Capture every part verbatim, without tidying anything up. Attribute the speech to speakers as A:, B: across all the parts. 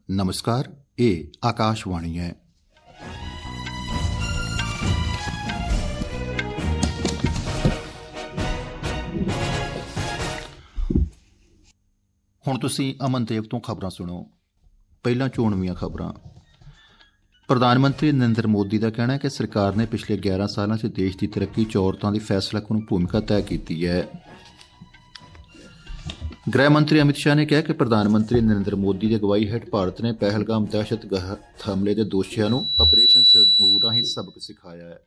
A: नमस्कार, ये आकाशवाणी है। ਹੁਣ ਤੁਸੀਂ ਅਮਨਦੇਵ ਤੋਂ ਖਬਰਾਂ ਸੁਣੋ। ਪਹਿਲਾਂ ਚੋਣਵੀਆਂ ਖਬਰਾਂ। ਪ੍ਰਧਾਨ ਮੰਤਰੀ ਨਰਿੰਦਰ ਮੋਦੀ ਦਾ ਕਹਿਣਾ ਹੈ ਕਿ ਸਰਕਾਰ ਨੇ ਪਿਛਲੇ ਗਿਆਰਾਂ ਸਾਲਾਂ 'ਚ ਦੇਸ਼ ਦੀ ਤਰੱਕੀ 'ਚ ਔਰਤਾਂ ਦੀ ਫੈਸਲਾਕੁਨ ਭੂਮਿਕਾ ਤੈਅ ਕੀਤੀ ਹੈ। ਗ੍ਰਹਿ ਮੰਤਰੀ ਅਮਿਤ ਸ਼ਾਹ ਨੇ ਕਿਹਾ ਕਿ ਪ੍ਰਧਾਨ ਮੰਤਰੀ ਨਰਿੰਦਰ ਮੋਦੀ ਦੀ ਅਗਵਾਈ ਹੇਠ ਭਾਰਤ ਨੇ ਪਹਿਲਗਾਮ ਦਹਿਸ਼ਤਗਰਦ ਹਮਲੇ ਦੇ ਦੋਸ਼ੀਆਂ ਨੂੰ ਆਪਰੇਸ਼ਨ ਸਿੰਦੂਰ ਰਾਹੀਂ ਸਬਕ ਸਿਖਾਇਆ ਹੈ।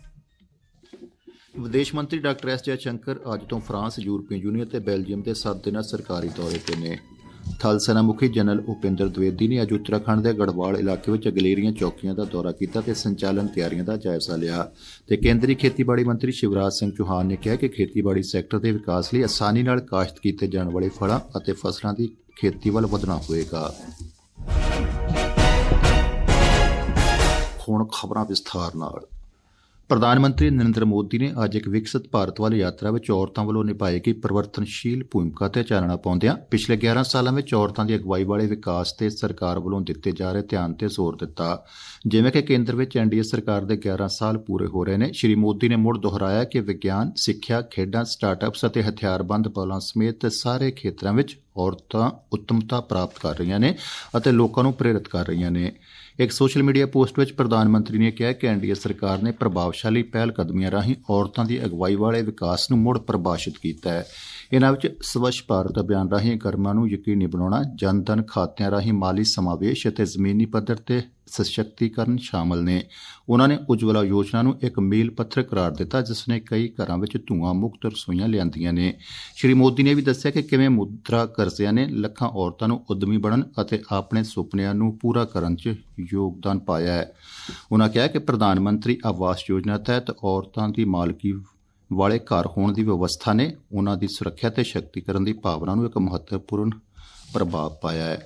A: ਵਿਦੇਸ਼ ਮੰਤਰੀ ਡਾਕਟਰ ਐਸ ਜੈਸ਼ੰਕਰ ਅੱਜ ਤੋਂ ਫਰਾਂਸ, ਯੂਰਪੀਅਨ ਯੂਨੀਅਨ ਅਤੇ ਬੈਲਜੀਅਮ ਦੇ ਸੱਤ ਦਿਨਾਂ ਸਰਕਾਰੀ ਦੌਰੇ 'ਤੇ ਨੇ। ਥਲ ਸੈਨਾ ਮੁਖੀ ਜਨਰਲ ਉਪਿੰਦਰ ਦਵੇਦੀ ਨੇ ਅੱਜ ਉੱਤਰਾਖੰਡ ਦੇ ਗੜਵਾਲ ਇਲਾਕੇ ਵਿੱਚ ਅਗਲੇਰੀਆਂ ਚੌਕੀਆਂ ਦਾ ਦੌਰਾ ਕੀਤਾ ਅਤੇ ਸੰਚਾਲਨ ਤਿਆਰੀਆਂ ਦਾ ਜਾਇਜ਼ਾ ਲਿਆ। ਤੇ ਕੇਂਦਰੀ ਖੇਤੀਬਾੜੀ ਮੰਤਰੀ ਸ਼ਿਵਰਾਜ ਸਿੰਘ ਚੌਹਾਨ ਨੇ ਕਿਹਾ ਕਿ ਖੇਤੀਬਾੜੀ ਸੈਕਟਰ ਦੇ ਵਿਕਾਸ ਲਈ ਆਸਾਨੀ ਨਾਲ ਕਾਸ਼ਤ ਕੀਤੇ ਜਾਣ ਵਾਲੇ ਫਲਾਂ ਅਤੇ ਫਸਲਾਂ ਦੀ ਖੇਤੀ ਵੱਲ ਵਧਣਾ ਹੋਵੇਗਾ। ਹੁਣ ਖਬਰਾਂ ਵਿਸਥਾਰ ਨਾਲ। ਪ੍ਰਧਾਨ ਮੰਤਰੀ ਨਰਿੰਦਰ ਮੋਦੀ ਨੇ ਅੱਜ ਇੱਕ ਵਿਕਸਿਤ ਭਾਰਤ ਵੱਲ ਯਾਤਰਾ ਵਿੱਚ ਔਰਤਾਂ ਵੱਲੋਂ ਨਿਭਾਈ ਗਈ ਪਰਿਵਰਤਨਸ਼ੀਲ ਭੂਮਿਕਾ ਤੇ ਚਾਨਣਾ ਪਾਉਂਦਿਆਂ ਪਿਛਲੇ ਗਿਆਰਾਂ ਸਾਲਾਂ ਵਿੱਚ ਔਰਤਾਂ ਦੀ ਅਗਵਾਈ ਵਾਲੇ ਵਿਕਾਸ ਤੇ ਸਰਕਾਰ ਵੱਲੋਂ ਦਿੱਤੇ ਜਾ ਰਹੇ ਧਿਆਨ ਤੇ ਜ਼ੋਰ ਦਿੱਤਾ। ਜਿਵੇਂ ਕਿ ਕੇਂਦਰ ਵਿੱਚ ਐਨਡੀਏ ਸਰਕਾਰ ਦੇ ਗਿਆਰਾਂ ਸਾਲ ਪੂਰੇ ਹੋ ਰਹੇ ਨੇ, ਸ਼੍ਰੀ ਮੋਦੀ ਨੇ ਮੁੜ ਦੁਹਰਾਇਆ ਕਿ ਵਿਗਿਆਨ, ਸਿੱਖਿਆ, ਖੇਡਾਂ, ਸਟਾਰਟਅਪਸ ਅਤੇ ਹਥਿਆਰਬੰਦ ਬਲਾਂ ਸਮੇਤ ਸਾਰੇ ਖੇਤਰਾਂ ਵਿੱਚ ਔਰਤਾਂ ਉੱਤਮਤਾ ਪ੍ਰਾਪਤ ਕਰ ਰਹੀਆਂ ਨੇ ਅਤੇ ਲੋਕਾਂ ਨੂੰ ਪ੍ਰੇਰਿਤ ਕਰ ਰਹੀਆਂ ਨੇ। ਇੱਕ ਸੋਸ਼ਲ ਮੀਡੀਆ ਪੋਸਟ ਵਿੱਚ ਪ੍ਰਧਾਨ ਮੰਤਰੀ ਨੇ ਕਿਹਾ ਕਿ ਐਨਡੀਏ ਸਰਕਾਰ ਨੇ ਪ੍ਰਭਾਵਸ਼ਾਲੀ ਪਹਿਲ ਕਦਮੀਆਂ ਰਾਹੀਂ ਔਰਤਾਂ ਦੀ ਅਗਵਾਈ ਵਾਲੇ ਵਿਕਾਸ ਨੂੰ ਮੁੜ ਪਰਿਭਾਸ਼ਿਤ ਕੀਤਾ ਹੈ। ਇਨ੍ਹਾਂ ਵਿੱਚ ਸਵੱਛ ਭਾਰਤ ਅਭਿਆਨ ਰਾਹੀਂ ਗਰਮਾਂ ਨੂੰ ਯਕੀਨੀ ਬਣਾਉਣਾ, ਜਨ ਧਨ ਖਾਤਿਆਂ ਰਾਹੀਂ ਮਾਲੀ ਸਮਾਵੇਸ਼ ਅਤੇ ਜ਼ਮੀਨੀ ਪੱਧਰ ਤੇ ਸਸ਼ਕਤੀਕਰਨ ਸ਼ਾਮਲ ਨੇ। ਉਨ੍ਹਾਂ ਨੇ ਉਜਵਲਾ ਯੋਜਨਾ ਨੂੰ ਇੱਕ ਮੀਲ ਪੱਥਰ ਕਰਾਰ ਦਿੱਤਾ, ਜਿਸ ਨੇ ਕਈ ਘਰਾਂ ਵਿੱਚ ਧੂਆਂ ਮੁਕਤ ਰਸੋਈਆਂ ਲਿਆਂਦੀਆਂ ਨੇ। ਸ਼੍ਰੀ ਮੋਦੀ ਨੇ ਵੀ ਦੱਸਿਆ ਕਿ ਕਿਵੇਂ ਮੁਦਰਾ ਕਰਜ਼ਿਆਂ ਨੇ ਲੱਖਾਂ ਔਰਤਾਂ ਨੂੰ ਉੱਦਮੀ ਬਣਨ ਅਤੇ ਆਪਣੇ ਸੁਪਨਿਆਂ ਨੂੰ ਪੂਰਾ ਕਰਨ 'ਚ ਯੋਗਦਾਨ ਪਾਇਆ ਹੈ। ਉਨ੍ਹਾਂ ਕਿਹਾ ਕਿ ਪ੍ਰਧਾਨ ਮੰਤਰੀ ਆਵਾਸ ਯੋਜਨਾ ਤਹਿਤ ਔਰਤਾਂ ਦੀ ਮਾਲਕੀ ਵਾਲੇ ਘਰ ਹੋਣ ਦੀ ਵਿਵਸਥਾ ਨੇ ਉਨ੍ਹਾਂ ਦੀ ਸੁਰੱਖਿਆ ਤੇ ਸ਼ਕਤੀਕਰਨ ਦੀ ਭਾਵਨਾ ਨੂੰ ਇੱਕ ਮਹੱਤਵਪੂਰਨ ਪ੍ਰਭਾਵ ਪਾਇਆ ਹੈ।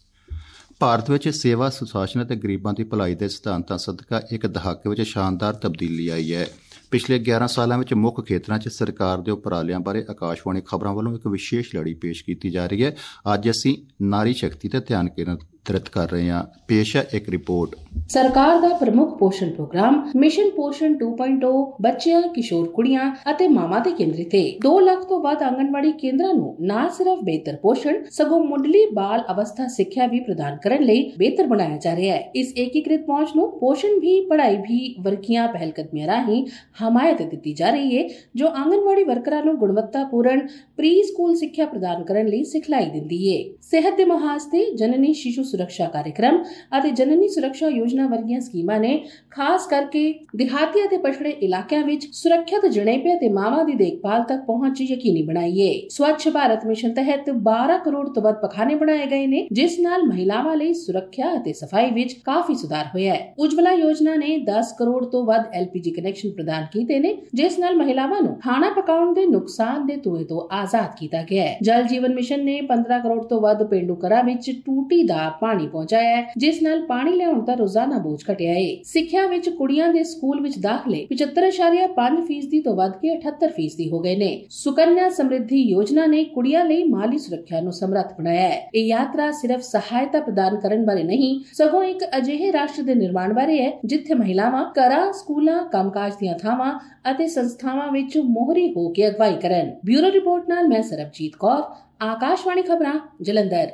A: ਭਾਰਤ ਵਿੱਚ ਸੇਵਾ, ਸੁਸ਼ਾਸਨ ਅਤੇ ਗਰੀਬਾਂ ਦੀ ਭਲਾਈ ਦੇ ਸਿਧਾਂਤਾਂ ਸਦਕਾ ਇੱਕ ਦਹਾਕੇ ਵਿੱਚ ਸ਼ਾਨਦਾਰ ਤਬਦੀਲੀ ਆਈ ਹੈ। ਪਿਛਲੇ ਗਿਆਰਾਂ ਸਾਲਾਂ ਵਿੱਚ ਮੁੱਖ ਖੇਤਰਾਂ 'ਚ ਸਰਕਾਰ ਦੇ ਉਪਰਾਲਿਆਂ ਬਾਰੇ ਆਕਾਸ਼ਵਾਣੀ ਖਬਰਾਂ ਵੱਲੋਂ ਇੱਕ ਵਿਸ਼ੇਸ਼ ਲੜੀ ਪੇਸ਼ ਕੀਤੀ ਜਾ ਰਹੀ ਹੈ। ਅੱਜ ਅਸੀਂ ਨਾਰੀ ਸ਼ਕਤੀ ਤੇ ਧਿਆਨ ਕੇਂਦਰਿਤ ਕਰ ਰਹੇ ਹਾਂ। ਪੇਸ਼ ਹੈ ਇੱਕ ਰਿਪੋਰਟ।
B: ਸਰਕਾਰ ਦਾ ਪ੍ਰਮੁੱਖ ਪੋਸ਼ਣ programme mission Poshan two point O ਬੱਚਿਆਂ, ਕਿਸ਼ੋਰ ਕੁੜੀਆਂ ਅਤੇ ਮਾਵਾਂ ਤੇ ਕੇਂਦਰਿਤ ਹੈ। ਦੋ ਲੱਖ ਤੋਂ ਵੱਧ ਆਂਗਣਵਾੜੀ ਕੇਂਦਰਾਂ ਨੂੰ ਨਾ ਸਿਰਫ ਬਿਹਤਰ ਪੋਸ਼ਣ ਸਗੋਂ ਮੁੱਢਲੀ ਬਾਲ ਅਵਸਥਾ ਸਿੱਖਿਆ ਵੀ ਪ੍ਰਦਾਨ ਕਰਨ ਲਈ ਬਿਹਤਰ ਬਣਾਇਆ ਜਾ ਰਿਹਾ ਹੈ। ਇਸ ਏਕੀਕ੍ਰਿਤ ਪਹੁੰਚ ਨੂੰ ਪੋਸ਼ਣ ਵੀ ਪੜ੍ਹਾਈ ਵੀ ਵਰਗੀਆਂ ਪਹਿਲਕਦਮੀਆਂ ਰਾਹੀਂ ਹਮਾਇਤ ਦਿੱਤੀ ਜਾ ਰਹੀ ਹੈ, ਜੋ ਆਂਗਣਵਾੜੀ ਵਰਕਰਾਂ ਨੂੰ ਗੁਣਵੱਤਾਪੂਰਨ ਪ੍ਰੀ ਸਕੂਲ ਸਿੱਖਿਆ ਪ੍ਰਦਾਨ ਕਰਨ ਲਈ ਸਿਖਲਾਈ ਦਿੰਦੀ ਹੈ। ਸਿਹਤ ਦੇ ਮੁਹਾਜ਼ ਤੇ ਜਨਨੀ ਸ਼ਿਸ਼ੂ ਸੁਰੱਖਿਆ ਕਾਰਜਕ੍ਰਮ ਅਤੇ ਜਨਨੀ ਸੁਰੱਖਿਆ ਯੋਜਨਾ ਵਰਗੀਆਂ ਸਕੀਮਾਂ ਨੇ ਖਾਸ ਕਰਕੇ ਦਿਹਾਤੀ ਅਤੇ ਪਛੜੇ ਇਲਾਕਿਆਂ ਵਿੱਚ ਸੁਰੱਖਿਅਤ ਜਣੇਪੇ ਅਤੇ ਮਾਵਾਂ ਦੀ ਦੇਖਭਾਲ ਤੱਕ ਪਹੁੰਚ ਯਕੀਨੀ ਬਣਾਈ ਹੈ। ਸਵੱਛ ਭਾਰਤ ਮਿਸ਼ਨ ਤਹਿਤ ਬਾਰਾਂ ਕਰੋੜ ਤੋਂ ਵੱਧ ਪਖਾਨੇ ਬਣਾਏ ਗਏ ਨੇ, ਜਿਸ ਨਾਲ ਮਹਿਲਾਵਾਂ ਲਈ ਸੁਰੱਖਿਆ ਅਤੇ ਸਫਾਈ ਵਿੱਚ ਕਾਫੀ ਸੁਧਾਰ ਹੋਇਆ ਹੈ। ਉਜਵਲਾ ਯੋਜਨਾ ਨੇ ਦਸ ਕਰੋੜ ਤੋਂ ਵੱਧ ਐਲਪੀਜੀ ਕਨੈਕਸ਼ਨ ਪ੍ਰਦਾਨ ਕੀਤੇ ਨੇ, ਜਿਸ ਨਾਲ ਮਹਿਲਾਵਾਂ ਨੂੰ ਖਾਣਾ ਪਕਾਉਣ ਦੇ ਨੁਕਸਾਨ ਦੇ ਧੂਏ ਤੋਂ ਆਜ਼ਾਦ ਕੀਤਾ ਗਿਆ ਹੈ। ਜਲ ਜੀਵਨ ਮਿਸ਼ਨ ਨੇ ਪੰਦਰਾਂ ਕਰੋੜ ਤੋਂ ਵੱਧ ਪੇਂਡੂ ਘਰਾਂ ਵਿੱਚ ਟੂਟੀ ਦਾ ਪਾਣੀ ਪਹੁੰਚਾਇਆ ਹੈ, ਜਿਸ ਨਾਲ ਪਾਣੀ ਲਿਆਉਣ ਦਾ ਰੋਜ਼ਾਨਾ ਬੋਝ ਘਟਿਆ ਹੈ। ਸਿੱਖਿਆ ਵਿੱਚ ਕੁੜੀਆਂ ਦੇ ਸਕੂਲ ਵਿੱਚ ਦਾਖਲੇ ਪਚੱਤਰ ਦਸ਼ਮਲਵ ਪੰਜ ਫੀਸਦੀ ਤੋਂ ਵੱਧ ਕੇ ਅਠੱਤਰ ਫੀਸਦੀ ਹੋ ਗਏ ਨੇ। ਸੁਕੰਨਿਆ ਸਮਰਿੱਧੀ ਯੋਜਨਾ ਨੇ ਕੁੜੀਆਂ ਲਈ ਮਾਲੀ ਸੁਰੱਖਿਆ ਨੂੰ ਸਮਰੱਥ ਬਣਾਇਆ ਹੈ। ਇਹ ਯਾਤਰਾ ਸਿਰਫ ਸਹਾਇਤਾ ਪ੍ਰਦਾਨ ਕਰਨ ਬਾਰੇ ਨਹੀਂ, ਸਗੋਂ ਇੱਕ ਅਜਿਹੇ ਰਾਸ਼ਟਰ ਦੇ ਨਿਰਮਾਣ ਬਾਰੇ ਹੈ ਜਿੱਥੇ ਮਹਿਲਾਵਾਂ ਘਰਾਂ, ਸਕੂਲਾਂ, ਕੰਮਕਾਜ ਦੀਆਂ ਥਾਵਾਂ ਅਤੇ ਸੰਸਥਾਵਾਂ ਵਿੱਚ ਮੋਹਰੀ ਹੋ ਕੇ ਅਗਵਾਈ ਕਰਨ। ਬਿਊਰੋ ਰਿਪੋਰਟ ਨਾਲ ਮੈਂ ਸਰਬਜੀਤ ਕੌਰ, ਆਕਾਸ਼ਵਾਣੀ ਖਬਰਾਂ, ਜਲੰਧਰ।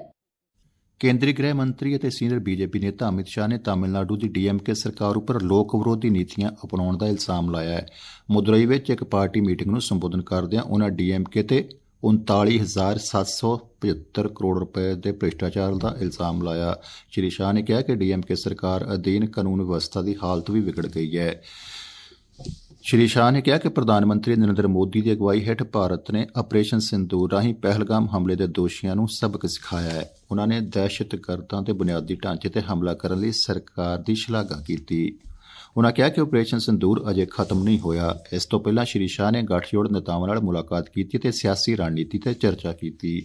A: ਕੇਂਦਰੀ ਗ੍ਰਹਿ ਮੰਤਰੀ ਅਤੇ ਸੀਨੀਅਰ ਬੀਜੇਪੀ ਨੇਤਾ ਅਮਿਤ ਸ਼ਾਹ ਨੇ ਤਾਮਿਲਨਾਡੂ ਦੀ ਡੀਐਮਕੇ ਸਰਕਾਰ ਉੱਪਰ ਲੋਕ ਵਿਰੋਧੀ ਨੀਤੀਆਂ ਅਪਣਾਉਣ ਦਾ ਇਲਜ਼ਾਮ ਲਾਇਆ ਹੈ। ਮਦੁਰਈ ਵਿੱਚ ਇੱਕ ਪਾਰਟੀ ਮੀਟਿੰਗ ਨੂੰ ਸੰਬੋਧਨ ਕਰਦਿਆਂ ਉਨ੍ਹਾਂ ਡੀਐਮਕੇ ਤੇ ਉਨਤਾਲੀ ਹਜ਼ਾਰ ਸੱਤ ਸੌ ਪਝੱਤਰ ਕਰੋੜ ਰੁਪਏ ਦੇ ਭ੍ਰਿਸ਼ਟਾਚਾਰ ਦਾ ਇਲਜ਼ਾਮ ਲਾਇਆ। ਸ਼੍ਰੀ ਸ਼ਾਹ ਨੇ ਕਿਹਾ ਕਿ ਡੀਐਮਕੇ ਸਰਕਾਰ ਅਧੀਨ ਕਾਨੂੰਨ ਵਿਵਸਥਾ ਦੀ ਹਾਲਤ ਵੀ ਵਿਗੜ ਗਈ ਹੈ। ਸ਼੍ਰੀ ਸ਼ਾਹ ਨੇ ਕਿਹਾ ਕਿ ਪ੍ਰਧਾਨ ਮੰਤਰੀ ਨਰਿੰਦਰ ਮੋਦੀ ਦੀ ਅਗਵਾਈ ਹੇਠ ਭਾਰਤ ਨੇ ਆਪਰੇਸ਼ਨ ਸਿੰਦੂਰ ਰਾਹੀਂ ਪਹਿਲਗਾਮ ਹਮਲੇ ਦੇ ਦੋਸ਼ੀਆਂ ਨੂੰ ਸਬਕ ਸਿਖਾਇਆ ਹੈ। ਉਨ੍ਹਾਂ ਨੇ ਦਹਿਸ਼ਤਗਰਦਾਂ ਦੇ ਬੁਨਿਆਦੀ ਢਾਂਚੇ ਤੇ ਹਮਲਾ ਕਰਨ ਲਈ ਸਰਕਾਰ ਦੀ ਸ਼ਲਾਘਾ ਕੀਤੀ। ਉਨ੍ਹਾਂ ਕਿਹਾ ਕਿ ਆਪਰੇਸ਼ਨ ਸਿੰਦੂਰ ਅਜੇ ਖਤਮ ਨਹੀਂ ਹੋਇਆ। ਇਸ ਤੋਂ ਪਹਿਲਾਂ ਸ਼੍ਰੀ ਸ਼ਾਹ ਨੇ ਗੱਠਜੋੜ ਨੇਤਾਵਾਂ ਨਾਲ ਮੁਲਾਕਾਤ ਕੀਤੀ ਅਤੇ ਸਿਆਸੀ ਰਣਨੀਤੀ ਤੇ ਚਰਚਾ ਕੀਤੀ।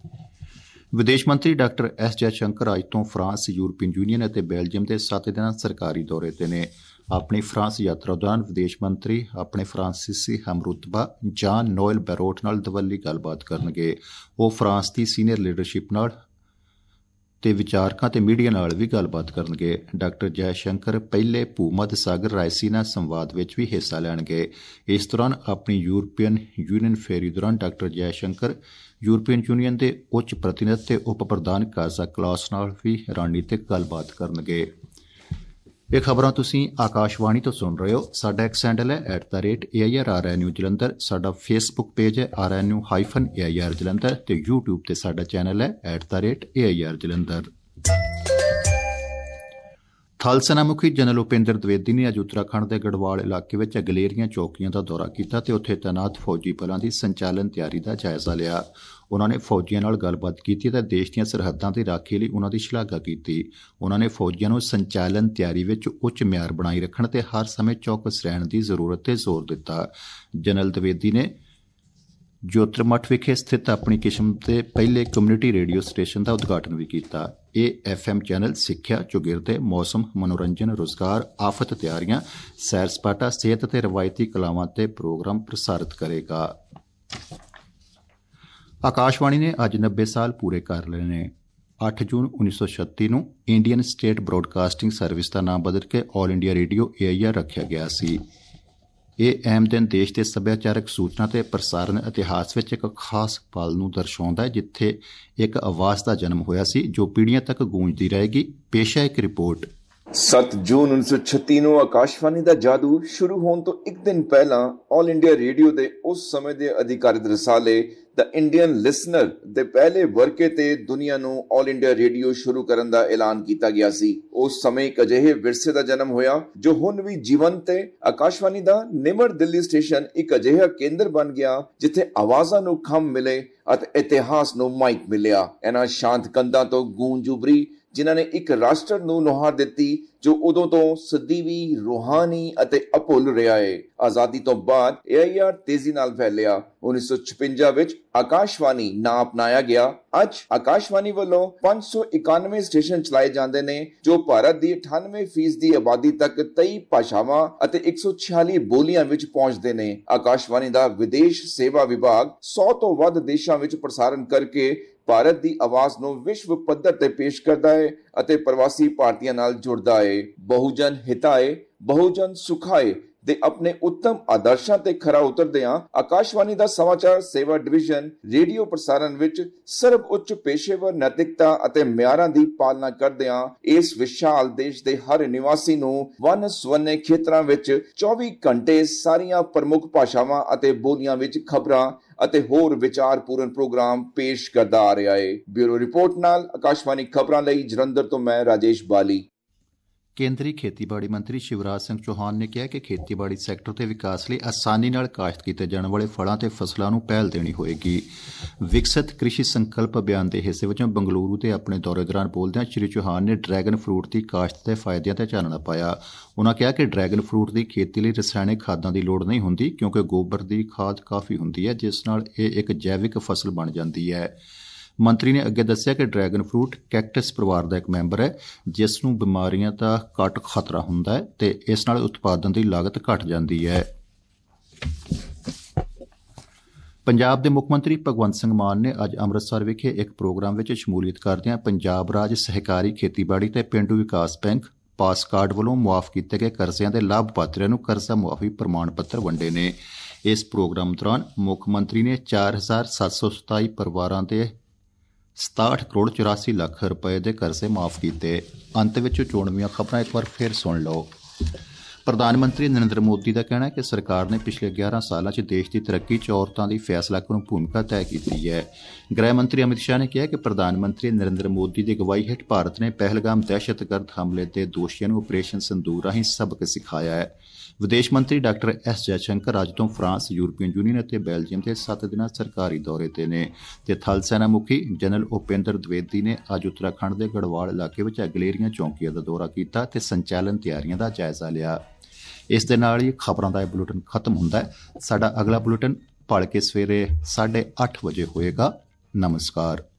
A: ਵਿਦੇਸ਼ ਮੰਤਰੀ ਡਾਕਟਰ ਐਸ ਜੈਸ਼ੰਕਰ ਅੱਜ ਤੋਂ ਫਰਾਂਸ, ਯੂਰਪੀਅਨ ਯੂਨੀਅਨ ਅਤੇ ਬੈਲਜੀਅਮ ਦੇ ਸੱਤ ਦਿਨਾਂ ਸਰਕਾਰੀ ਦੌਰੇ 'ਤੇ ਨੇ। ਆਪਣੀ ਫਰਾਂਸ ਯਾਤਰਾ ਦੌਰਾਨ ਵਿਦੇਸ਼ ਮੰਤਰੀ ਆਪਣੇ ਫਰਾਂਸੀਸੀ ਹਮਰੁਤਬਾ ਜਾਨ ਨੋਇਲ ਬੈਰੋਟ ਨਾਲ ਦਵੱਲੀ ਗੱਲਬਾਤ ਕਰਨਗੇ। ਉਹ ਫਰਾਂਸ ਦੀ ਸੀਨੀਅਰ ਲੀਡਰਸ਼ਿਪ ਨਾਲ ਤੇ ਵਿਚਾਰਕਾਂ ਤੇ ਮੀਡੀਆ ਨਾਲ ਵੀ ਗੱਲਬਾਤ ਕਰਨਗੇ। ਡਾਕਟਰ ਜੈ ਸ਼ੰਕਰ ਪਹਿਲੇ ਭੂ-ਮੱਧ ਸਾਗਰ ਰਾਇਸੀਨਾ ਸੰਵਾਦ ਵਿੱਚ ਵੀ ਹਿੱਸਾ ਲੈਣਗੇ। ਇਸ ਦੌਰਾਨ ਆਪਣੀ ਯੂਰਪੀਅਨ ਯੂਨੀਅਨ ਫੇਰੀ ਦੌਰਾਨ doctor Jai Shankar European union ਦੇ ਉੱਚ ਪ੍ਰਤੀਨਿਧ ਤੇ ਉਪ ਪ੍ਰਧਾਨ ਕਾਜ਼ਾ ਕਲਾਸ ਨਾਲ ਵੀ ਰਣਨੀਤਿਕ ਗੱਲਬਾਤ ਕਰਨਗੇ। ਇਹ ਖਬਰਾਂ ਤੁਸੀਂ ਆਕਾਸ਼ਵਾਣੀ ਤੋਂ ਸੁਣ ਰਹੇ ਹੋ। ਸਾਡਾ ਇੱਕ ਹੈਂਡਲ ਹੈ at the rate A I R R N U Jalandhar. ਸਾਡਾ ਫੇਸਬੁੱਕ ਪੇਜ ਹੈ R N U hyphen A I R Jalandhar ਤੇ ਯੂਟਿਊਬ ਤੇ ਸਾਡਾ ਚੈਨਲ ਹੈ at the rate A I R Jalandhar. ਥਲ ਸੈਨਾ ਮੁਖੀ ਜਨਰਲ ਉਪੇਂਦਰ ਦਵੇਦੀ ਨੇ ਅੱਜ ਉੱਤਰਾਖੰਡ ਦੇ ਗੜਵਾਲ ਇਲਾਕੇ ਵਿੱਚ ਅਗਲੇਰੀਆਂ ਚੌਕੀਆਂ ਦਾ ਦੌਰਾ ਕੀਤਾ ਤੇ ਉੱਥੇ ਤੈਨਾਤ ਫੌਜੀ ਬਲਾਂ ਦੀ ਸੰਚਾਲਨ ਤਿਆਰੀ ਦਾ ਜਾਇਜ਼ਾ ਲਿਆ। ਉਨ੍ਹਾਂ ਨੇ ਫੌਜੀਆਂ ਨਾਲ ਗੱਲਬਾਤ ਕੀਤੀ ਅਤੇ ਦੇਸ਼ ਦੀਆਂ ਸਰਹੱਦਾਂ ਦੀ ਰਾਖੀ ਲਈ ਉਨ੍ਹਾਂ ਦੀ ਸ਼ਲਾਘਾ ਕੀਤੀ। ਉਨ੍ਹਾਂ ਨੇ ਫੌਜੀਆਂ ਨੂੰ ਸੰਚਾਲਨ ਤਿਆਰੀ ਵਿੱਚ ਉੱਚ ਮਿਆਰ ਬਣਾਈ ਰੱਖਣ ਤੇ ਹਰ ਸਮੇਂ ਚੌਕਸ ਰਹਿਣ ਦੀ ਜ਼ਰੂਰਤ ਤੇ ਜ਼ੋਰ ਦਿੱਤਾ। ਜਨਰਲ ਦਵੇਦੀ ਨੇ ਜੋਤਰਮਠ ਵਿਖੇ ਸਥਿਤ ਆਪਣੀ ਕਿਸਮ ਦੇ ਪਹਿਲੇ ਕਮਿਊਨਿਟੀ ਰੇਡੀਓ ਸਟੇਸ਼ਨ ਦਾ ਉਦਘਾਟਨ ਵੀ ਕੀਤਾ। ਇਹ ਐਫ ਐਮ ਚੈਨਲ ਸਿੱਖਿਆ, ਚੌਗਿਰਦੇ, ਮੌਸਮ, ਮਨੋਰੰਜਨ, ਰੁਜ਼ਗਾਰ, ਆਫਤ ਤਿਆਰੀਆਂ, ਸੈਰ ਸਪਾਟਾ, ਸਿਹਤ ਅਤੇ ਰਵਾਇਤੀ ਕਲਾਵਾਂ ਤੇ ਪ੍ਰੋਗਰਾਮ ਪ੍ਰਸਾਰਿਤ ਕਰੇਗਾ। ਆਕਾਸ਼ਵਾਣੀ ਨੇ ਅੱਜ ਨੱਬੇ ਸਾਲ ਪੂਰੇ ਕਰ ਲਏ ਨੇ। ਅੱਠ ਜੂਨ ਉੱਨੀ ਸੌ ਛੱਤੀ ਨੂੰ ਇੰਡੀਅਨ ਸਟੇਟ ਬ੍ਰੌਡਕਾਸਟਿੰਗ ਸਰਵਿਸ ਦਾ ਨਾਮ ਬਦਲ ਕੇ All India Radio A I R ਰੱਖਿਆ ਗਿਆ ਸੀ। ਇਹ ਅਹਿਮ ਦਿਨ ਦੇਸ਼ ਦੇ ਸੱਭਿਆਚਾਰਕ ਸੂਚਨਾ ਤੇ ਪ੍ਰਸਾਰਣ ਇਤਿਹਾਸ ਵਿੱਚ ਇੱਕ ਖਾਸ ਪਲ ਨੂੰ ਦਰਸਾਉਂਦਾ ਹੈ, ਜਿੱਥੇ ਇੱਕ ਆਵਾਜ਼ ਦਾ ਜਨਮ ਹੋਇਆ ਸੀ ਜੋ ਪੀੜ੍ਹੀਆਂ ਤੱਕ ਗੂੰਜਦੀ ਰਹੇਗੀ। ਪੇਸ਼ ਹੈ ਇੱਕ ਰਿਪੋਰਟ।
C: ਸੱਤ ਜੂਨ ਉੱਨੀ ਸੌ ਛੱਤੀ ਨੂੰ ਆਕਾਸ਼ਵਾਣੀ ਦਾ ਜਾਦੂ ਸ਼ੁਰੂ ਹੋਣ ਤੋਂ ਇੱਕ ਦਿਨ ਪਹਿਲਾਂ ਆਲ ਇੰਡੀਆ ਰੇਡੀਓ ਦੇ ਉਸ ਸਮੇਂ ਦੇ ਅਧਿਕਾਰਿਤ ਰਸਾਲੇ ਦ ਇੰਡੀਅਨ ਲਿਸਨਰ ਦੇ ਪਹਿਲੇ ਵਰਕੇ ਤੇ ਦੁਨੀਆ ਨੂੰ ਆਲ ਇੰਡੀਆ ਰੇਡੀਓ ਸ਼ੁਰੂ ਕਰਨ ਦਾ ਐਲਾਨ ਕੀਤਾ ਗਿਆ ਸੀ। ਉਸ ਸਮੇਂ ਇੱਕ ਅਜਿਹੇ ਵਿਰਸੇ ਦਾ ਜਨਮ ਹੋਇਆ ਜੋ ਹੁਣ ਵੀ ਜੀਵੰਤ ਹੈ। ਆਕਾਸ਼ਵਾਣੀ ਦਾ ਨਿਮਰ ਦਿੱਲੀ ਸਟੇਸ਼ਨ ਇੱਕ ਅਜਿਹਾ ਕੇਂਦਰ ਬਣ ਗਿਆ ਜਿੱਥੇ ਆਵਾਜ਼ਾਂ ਨੂੰ ਖੰਭ ਮਿਲੇ ਅਤੇ ਇਤਿਹਾਸ ਨੂੰ ਮਾਈਕ ਮਿਲਿਆ। ਇਹਨਾਂ ਸ਼ਾਂਤ ਕੰਧਾਂ ਤੋਂ ਗੂੰਜ ਉਭਰੀ ਜਿਨ੍ਹਾਂ ਨੇ ਇੱਕ ਰਾਸ਼ਟਰ ਨੂੰ ਨੁਹਾਰ ਦਿੱਤੀ ਜੋ ਉਦੋਂ ਤੋਂ ਸਦੀਵੀ, ਰੂਹਾਨੀ ਅਤੇ ਅਭੁੱਲ ਰਿਹਾ ਹੈ। ਆਜ਼ਾਦੀ ਤੋਂ ਬਾਅਦ ਏ ਆਈ ਆਰ ਤੇਜ਼ੀ ਨਾਲ ਫੈਲਿਆ। ਉੱਨੀ ਸੌ ਛਪੰਜਾ ਵਿੱਚ ਆਕਾਸ਼ਵਾਣੀ ਨਾਂ ਅਪਣਾਇਆ ਗਿਆ। ਅੱਜ ਆਕਾਸ਼ਵਾਣੀ ਵੱਲੋਂ ਪੰਜ ਸੌ ਇਕਾਨਵੇਂ ਸਟੇਸ਼ਨ ਚਲਾਏ ਜਾਂਦੇ ਨੇ ਜੋ ਭਾਰਤ ਦੀ ਅਠਾਨਵੇਂ ਫੀਸਦ ਦੀ ਆਬਾਦੀ ਤੱਕ ਤੇਈ ਭਾਸ਼ਾਵਾਂ ਅਤੇ ਇੱਕ ਸੌ ਛਿਆਲੀ ਬੋਲੀਆਂ ਵਿੱਚ ਪਹੁੰਚਦੇ ਨੇ। ਆਕਾਸ਼ਵਾਣੀ ਦਾ ਵਿਦੇਸ਼ ਸੇਵਾ ਵਿਭਾਗ ਸੌ ਤੋਂ ਵੱਧ ਦੇਸ਼ਾਂ ਵਿੱਚ ਪ੍ਰਸਾਰਣ ਕਰਕੇ ਭਾਰਤ ਦੀ ਆਵਾਜ਼ ਨੂੰ ਵਿਸ਼ਵ ਪੱਧਰ ਤੇ ਪੇਸ਼ ਕਰਦਾ ਹੈ ਅਤੇ ਪ੍ਰਵਾਸੀ ਭਾਰਤੀਆਂ ਨਾਲ ਜੁੜਦਾ ਹੈ। ਬਹੁਜਨ ਹਿਤਾਏ, ਬਹੁਜਨ ਸੁਖਾਏ ਦੇ ਆਪਣੇ ਉੱਤਮ ਆਦਰਸ਼ਾਂ ਤੇ ਖਰਾ ਉਤਰਦਿਆਂ ਆਕਾਸ਼ਵਾਣੀ ਦਾ ਸਮਾਚਾਰ ਸੇਵਾ ਡਿਵੀਜ਼ਨ ਰੇਡੀਓ ਪ੍ਰਸਾਰਣ ਵਿੱਚ ਸਰਬ ਉੱਚ ਪੇਸ਼ੇਵਰ ਨੈਤਿਕਤਾ ਅਤੇ ਮਿਆਰਾਂ ਦੀ ਪਾਲਣਾ ਕਰਦਿਆਂ ਇਸ ਵਿਸ਼ਾਲ ਦੇਸ਼ ਦੇ ਹਰ ਨਿਵਾਸੀ ਨੂੰ ਵੰਨ ਸੁਵੰਨੇ ਖੇਤਰਾਂ ਵਿੱਚ ਚੌਵੀ ਘੰਟੇ ਸਾਰੀਆਂ ਪ੍ਰਮੁੱਖ ਭਾਸ਼ਾਵਾਂ ਅਤੇ ਬੋਲੀਆਂ ਵਿੱਚ ਖਬਰਾਂ ਅਤੇ ਹੋਰ ਵਿਚਾਰਪੂਰਨ ਪ੍ਰੋਗਰਾਮ ਪੇਸ਼ ਕਰਦਾ ਆ ਰਿਹਾ ਹੈ। ਬਿਊਰੋ ਰਿਪੋਰਟ ਨਾਲ ਆਕਾਸ਼ਵਾਣੀ ਖਬਰਾਂ ਲਈ ਜਲੰਧਰ ਤੋਂ ਮੈਂ ਰਾਜੇਸ਼ ਬਾਲੀ।
A: ਕੇਂਦਰੀ ਖੇਤੀਬਾੜੀ ਮੰਤਰੀ ਸ਼ਿਵਰਾਜ ਸਿੰਘ ਚੌਹਾਨ ਨੇ ਕਿਹਾ ਕਿ ਖੇਤੀਬਾੜੀ ਸੈਕਟਰ ਦੇ ਵਿਕਾਸ ਲਈ ਆਸਾਨੀ ਨਾਲ ਕਾਸ਼ਤ ਕੀਤੇ ਜਾਣ ਵਾਲੇ ਫਲਾਂ ਤੇ ਫਸਲਾਂ ਨੂੰ ਪਹਿਲ ਦੇਣੀ ਹੋਏਗੀ। ਵਿਕਸਿਤ ਕ੍ਰਿਸ਼ੀ ਸੰਕਲਪ ਅਭਿਆਨ ਦੇ ਹਿੱਸੇ ਵਜੋਂ ਬੰਗਲੁਰੂ ਦੇ ਆਪਣੇ ਦੌਰੇ ਦੌਰਾਨ ਬੋਲਦਿਆਂ ਸ਼੍ਰੀ ਚੌਹਾਨ ਨੇ ਡਰੈਗਨ ਫਰੂਟ ਦੀ ਕਾਸ਼ਤ ਦੇ ਫਾਇਦਿਆਂ ਤੇ ਚਾਨਣਾ ਪਾਇਆ। ਉਨ੍ਹਾਂ ਕਿਹਾ ਕਿ ਡਰੈਗਨ ਫਰੂਟ ਦੀ ਖੇਤੀ ਲਈ ਰਸਾਇਣਿਕ ਖਾਦਾਂ ਦੀ ਲੋੜ ਨਹੀਂ ਹੁੰਦੀ ਕਿਉਂਕਿ ਗੋਬਰ ਦੀ ਖਾਦ ਕਾਫੀ ਹੁੰਦੀ ਹੈ, ਜਿਸ ਨਾਲ ਇਹ ਇੱਕ ਜੈਵਿਕ ਫਸਲ ਬਣ ਜਾਂਦੀ ਹੈ। ਮੰਤਰੀ ਨੇ ਅੱਗੇ ਦੱਸਿਆ ਕਿ ਡਰੈਗਨ ਫਰੂਟ ਕੈਕਟਸ ਪਰਿਵਾਰ ਦਾ ਇੱਕ ਮੈਂਬਰ ਹੈ, ਜਿਸ ਨੂੰ ਬਿਮਾਰੀਆਂ ਦਾ ਘੱਟ ਖਤਰਾ ਹੁੰਦਾ ਹੈ ਤੇ ਇਸ ਨਾਲ ਉਤਪਾਦਨ ਦੀ ਲਾਗਤ ਘੱਟ ਜਾਂਦੀ ਹੈ। ਪੰਜਾਬ ਦੇ ਮੁੱਖ ਮੰਤਰੀ ਭਗਵੰਤ ਸਿੰਘ ਮਾਨ ਨੇ ਅੱਜ ਅੰਮ੍ਰਿਤਸਰ ਵਿਖੇ ਇੱਕ ਪ੍ਰੋਗਰਾਮ ਵਿੱਚ ਸ਼ਮੂਲੀਅਤ ਕਰਦਿਆਂ ਪੰਜਾਬ ਰਾਜ ਸਹਿਕਾਰੀ ਖੇਤੀਬਾੜੀ ਤੇ ਪੇਂਡੂ ਵਿਕਾਸ ਬੈਂਕ ਪਾਸ ਕਾਰਡ ਵੱਲੋਂ ਮੁਆਫ ਕੀਤੇ ਗਏ ਕਰਜ਼ਿਆਂ ਦੇ ਲਾਭਪਾਤਰੀਆਂ ਨੂੰ ਕਰਜ਼ਾ ਮੁਆਫੀ ਪ੍ਰਮਾਣ ਪੱਤਰ ਵੰਡੇ ਨੇ। ਇਸ ਪ੍ਰੋਗਰਾਮ ਦੌਰਾਨ ਮੁੱਖ ਮੰਤਰੀ ਨੇ ਚਾਰ ਹਜ਼ਾਰ ਸੱਤ ਸੌ ਸਤਾਈ ਪਰਿਵਾਰਾਂ ਦੇ ਸਤਾਹਠ ਕਰੋੜ ਚੁਰਾਸੀ ਲੱਖ ਰੁਪਏ ਦੇ ਕਰਜ਼ੇ ਮਾਫ ਕੀਤੇ। ਅੰਤ ਵਿੱਚ ਚੋਣਵੀਆਂ ਖਬਰਾਂ ਇੱਕ ਵਾਰ ਫਿਰ ਸੁਣ ਲਓ। ਪ੍ਰਧਾਨ ਮੰਤਰੀ ਨਰਿੰਦਰ ਮੋਦੀ ਦਾ ਕਹਿਣਾ ਹੈ ਕਿ ਸਰਕਾਰ ਨੇ ਪਿਛਲੇ ਗਿਆਰਾਂ ਸਾਲਾਂ 'ਚ ਦੇਸ਼ ਦੀ ਤਰੱਕੀ 'ਚ ਔਰਤਾਂ ਦੀ ਫੈਸਲਾਕੁਨ ਭੂਮਿਕਾ ਤੈਅ ਕੀਤੀ ਹੈ। ਗ੍ਰਹਿ ਮੰਤਰੀ ਅਮਿਤ ਸ਼ਾਹ ਨੇ ਕਿਹਾ ਕਿ ਪ੍ਰਧਾਨ ਮੰਤਰੀ ਨਰਿੰਦਰ ਮੋਦੀ ਦੀ ਅਗਵਾਈ ਹੇਠ ਭਾਰਤ ਨੇ ਪਹਿਲਗਾਮ ਦਹਿਸ਼ਤਗਰਦ ਹਮਲੇ ਦੇ ਦੋਸ਼ੀਆਂ ਨੂੰ ਆਪਰੇਸ਼ਨ ਸਿੰਦੂਰ ਰਾਹੀਂ ਸਬਕ ਸਿਖਾਇਆ ਹੈ। ਵਿਦੇਸ਼ ਮੰਤਰੀ ਡਾਕਟਰ ਐਸ ਜੈਸ਼ੰਕਰ ਅੱਜ ਤੋਂ ਫਰਾਂਸ, ਯੂਰਪੀਅਨ ਯੂਨੀਅਨ ਅਤੇ ਬੈਲਜੀਅਮ ਦੇ ਸੱਤ ਦਿਨਾਂ ਸਰਕਾਰੀ ਦੌਰੇ ਤੇ ਨੇ ਤੇ ਥਲ ਸੈਨਾ ਮੁਖੀ ਜਨਰਲ ਉਪੇਂਦਰ ਦਵੇਦੀ ਨੇ ਅੱਜ ਉੱਤਰਾਖੰਡ ਦੇ ਗੜਵਾਲ ਇਲਾਕੇ ਵਿੱਚ ਅਗਲੇਰੀਆਂ ਚੌਂਕੀਆਂ ਦਾ ਦੌਰਾ ਕੀਤਾ ਤੇ ਸੰਚਾਲਨ ਤਿਆਰੀਆਂ ਦਾ ਜਾਇਜ਼ਾ ਲਿਆ। ਇਸ ਦੇ ਨਾਲ ਹੀ ਖਬਰਾਂ ਦਾ ਇਹ ਬੁਲੇਟਿਨ ਖਤਮ ਹੁੰਦਾ ਹੈ। ਸਾਡਾ ਅਗਲਾ ਬੁਲੇਟਿਨ ਭਲਕੇ ਸਵੇਰੇ ਸਾਢੇ ਅੱਠ ਵਜੇ ਹੋਏਗਾ। ਨਮਸਕਾਰ।